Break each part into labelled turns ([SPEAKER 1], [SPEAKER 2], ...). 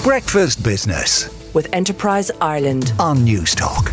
[SPEAKER 1] Breakfast Business
[SPEAKER 2] with Enterprise Ireland
[SPEAKER 1] on Newstalk.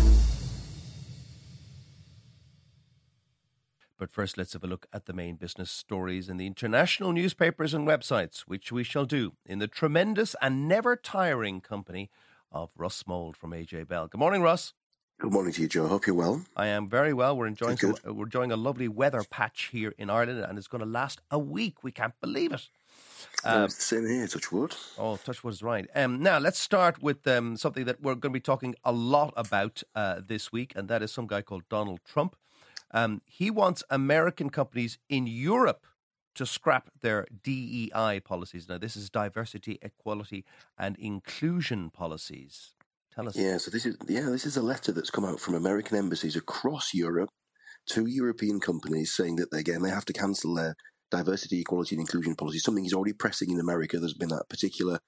[SPEAKER 3] But first, let's have a look at the main business stories in the international newspapers and websites, which we shall do in the tremendous and never-tiring company of Russ Mould from AJ Bell. Good morning, Russ.
[SPEAKER 4] Good morning to you, Joe. Hope you're well.
[SPEAKER 3] I am very well. We're enjoying a lovely weather patch here in Ireland, and it's going to last a week. We can't believe it.
[SPEAKER 4] It's the same here, touch wood.
[SPEAKER 3] Oh, touch wood is right. Now, let's start with something that we're going to be talking a lot about this week, and that is some guy called Donald Trump. He wants American companies in Europe to scrap their DEI policies. Now, this is diversity, equality, and inclusion policies. Tell us.
[SPEAKER 4] Yeah, so this is a letter that's come out from American embassies across Europe to European companies saying that, again, they have to cancel their diversity, equality, and inclusion policies. Something he's already pressing in America. There's been that particular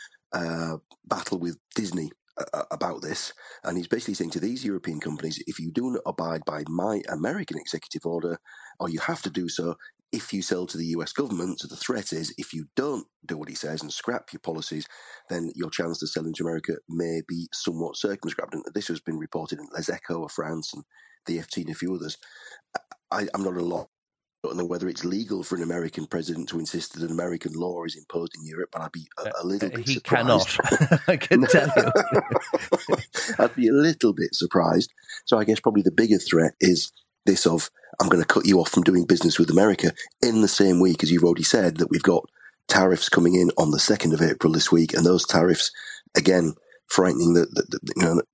[SPEAKER 4] battle with Disney about this, and he's basically saying to these European companies, if you do not abide by my American executive order, or you have to do so if you sell to the US government, so the threat is if you don't do what he says and scrap your policies, then your chance to sell into America may be somewhat circumscribed. And this has been reported in Les Echos of France and the FT and a few others. I'm not a lot. I don't know whether it's legal for an American president to insist that an American law is imposed in Europe, but I'd be a little bit
[SPEAKER 3] he
[SPEAKER 4] surprised.
[SPEAKER 3] He cannot, I can tell you.
[SPEAKER 4] I'd be a little bit surprised. So I guess probably the bigger threat is this of, I'm going to cut you off from doing business with America in the same week, as you've already said, that we've got tariffs coming in on the 2nd of April this week, and those tariffs, again, frightening the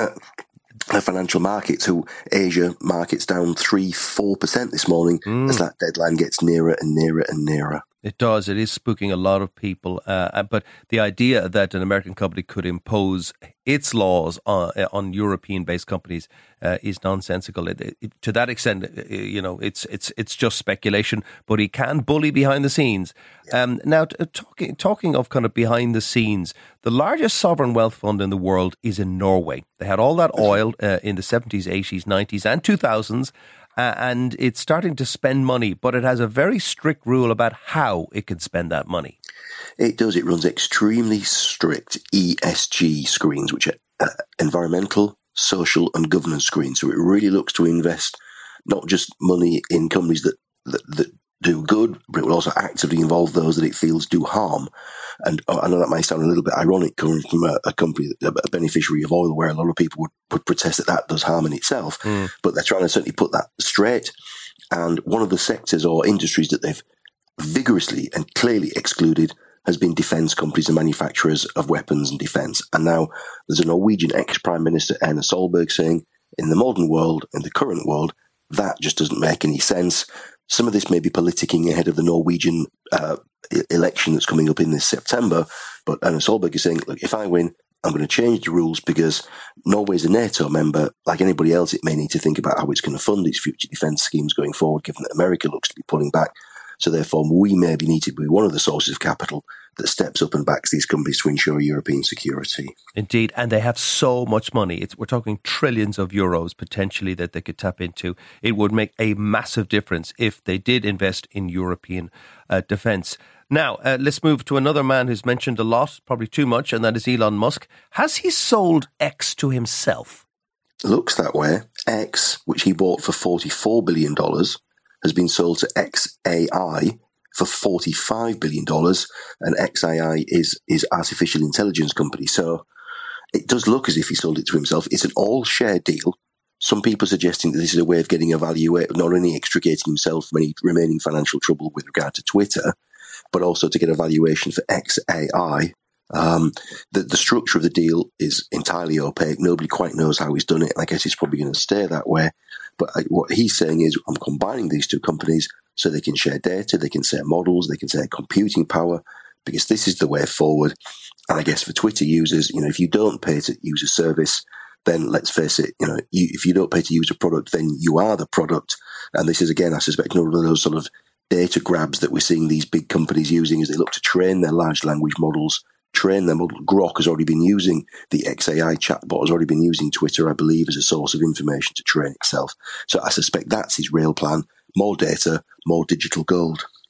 [SPEAKER 4] financial markets, who Asia markets down 3-4% this morning as that deadline gets nearer and nearer and nearer.
[SPEAKER 3] It does. It is spooking a lot of people. But the idea that an American company could impose its laws on European-based companies is nonsensical. To that extent, it's just speculation. But he can bully behind the scenes. Now, talking of kind of behind the scenes, the largest sovereign wealth fund in the world is in Norway. They had all that oil in the 70s, 80s, 90s, and 2000s. And it's starting to spend money, but it has a very strict rule about how it can spend that money.
[SPEAKER 4] It does. It runs extremely strict ESG screens, which are environmental, social and governance screens. So it really looks to invest not just money in companies that do good, but it will also actively involve those that it feels do harm. And I know that might sound a little bit ironic coming from a company, a beneficiary of oil, where a lot of people would protest that does harm in itself. But they're trying to certainly put that straight. And one of the sectors or industries that they've vigorously and clearly excluded has been defence companies and manufacturers of weapons and defence. And now there's a Norwegian ex-Prime Minister, Erna Solberg, saying in the modern world, in the current world, that just doesn't make any sense. Some of this may be politicking ahead of the Norwegian election that's coming up in this September. But Erna Solberg is saying, look, if I win, I'm going to change the rules because Norway's a NATO member. Like anybody else, it may need to think about how it's going to fund its future defence schemes going forward, given that America looks to be pulling back. So therefore, we maybe need to be one of the sources of capital that steps up and backs these companies to ensure European security.
[SPEAKER 3] Indeed, and they have so much money. We're talking trillions of euros potentially that they could tap into. It would make a massive difference if they did invest in European defence. Now, let's move to another man who's mentioned a lot, probably too much, and that is Elon Musk. Has he sold X to himself?
[SPEAKER 4] Looks that way. X, which he bought for $44 billion, has been sold to XAI for $45 billion, and XAI is artificial intelligence company. So it does look as if he sold it to himself. It's an all-share deal. Some people suggesting that this is a way of getting a valuation, not only extricating himself from any remaining financial trouble with regard to Twitter, but also to get a valuation for XAI. The structure of the deal is entirely opaque. Nobody quite knows how he's done it, and I guess it's probably going to stay that way. But what he's saying is, I'm combining these two companies so they can share data, they can share models, they can share computing power, because this is the way forward. And I guess for Twitter users, if you don't pay to use a service, then let's face it, if you don't pay to use a product, then you are the product. And this is, again, I suspect, one of those sort of data grabs that we're seeing these big companies using as they look to train their large language models, train their model. Grok has already been using the XAI chatbot, has already been using Twitter, I believe, as a source of information to train itself. So I suspect that's his real plan. More data, more digital gold.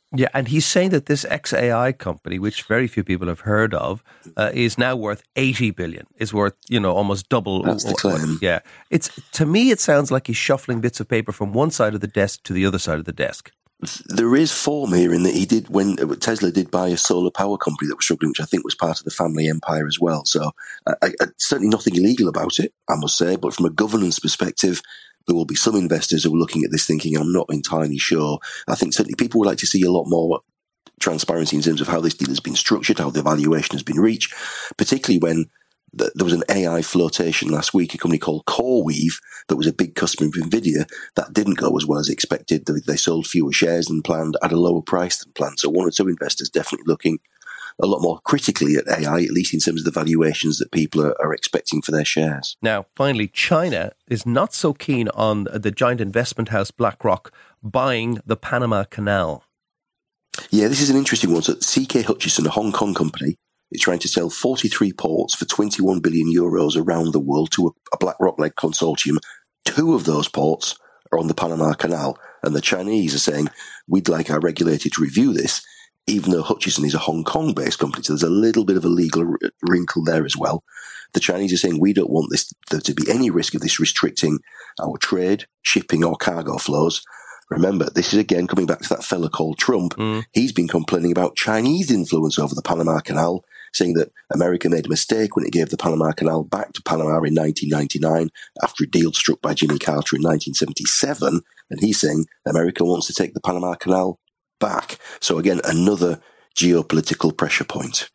[SPEAKER 3] Yeah, and he's saying that this XAI company, which very few people have heard of, is now worth 80 billion. Is worth, almost double.
[SPEAKER 4] That's the claim.
[SPEAKER 3] Yeah, to me, it sounds like he's shuffling bits of paper from one side of the desk to the other side of the desk.
[SPEAKER 4] There is form here in that he did, when Tesla did buy a solar power company that was struggling, which I think was part of the family empire as well. So certainly nothing illegal about it, I must say. But from a governance perspective, there will be some investors who are looking at this thinking, I'm not entirely sure. I think certainly people would like to see a lot more transparency in terms of how this deal has been structured, how the valuation has been reached, particularly when there was an AI flotation last week, a company called CoreWeave that was a big customer of NVIDIA that didn't go as well as expected. They sold fewer shares than planned at a lower price than planned. So one or two investors definitely looking a lot more critically at AI, at least in terms of the valuations that people are expecting for their shares.
[SPEAKER 3] Now, finally, China is not so keen on the giant investment house BlackRock buying the Panama Canal.
[SPEAKER 4] Yeah, this is an interesting one. So CK Hutchison, a Hong Kong company, is trying to sell 43 ports for 21 billion euros around the world to a BlackRock-led consortium. 2 of those ports are on the Panama Canal, and the Chinese are saying, we'd like our regulator to review this, even though Hutchison is a Hong Kong-based company. So there's a little bit of a legal wrinkle there as well. The Chinese are saying, we don't want there to be any risk of this restricting our trade, shipping or cargo flows. Remember, this is again coming back to that fella called Trump. He's been complaining about Chinese influence over the Panama Canal, saying that America made a mistake when it gave the Panama Canal back to Panama in 1999 after a deal struck by Jimmy Carter in 1977. And he's saying America wants to take the Panama Canal back. So again, another geopolitical pressure point.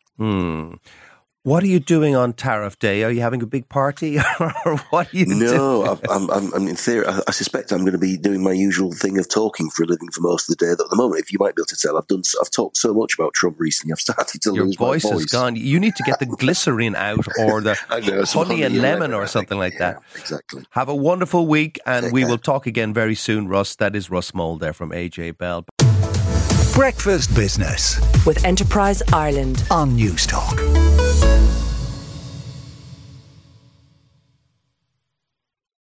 [SPEAKER 3] What are you doing on Tariff Day? Are you having a big party, or what are you doing?
[SPEAKER 4] No, I'm in theory. I suspect I'm going to be doing my usual thing of talking for a living for most of the day. At the moment, if you might be able to tell, I've talked so much about Trump recently. I've started to lose my voice.
[SPEAKER 3] Your voice is gone. You need to get the glycerin out, or the honey and lemon, or something like that.
[SPEAKER 4] Exactly.
[SPEAKER 3] Have a wonderful week, and we
[SPEAKER 4] care.
[SPEAKER 3] will talk again very soon, Russ. That is Russ Mould there from AJ Bell.
[SPEAKER 1] Breakfast Business
[SPEAKER 2] with Enterprise Ireland
[SPEAKER 1] on News Talk.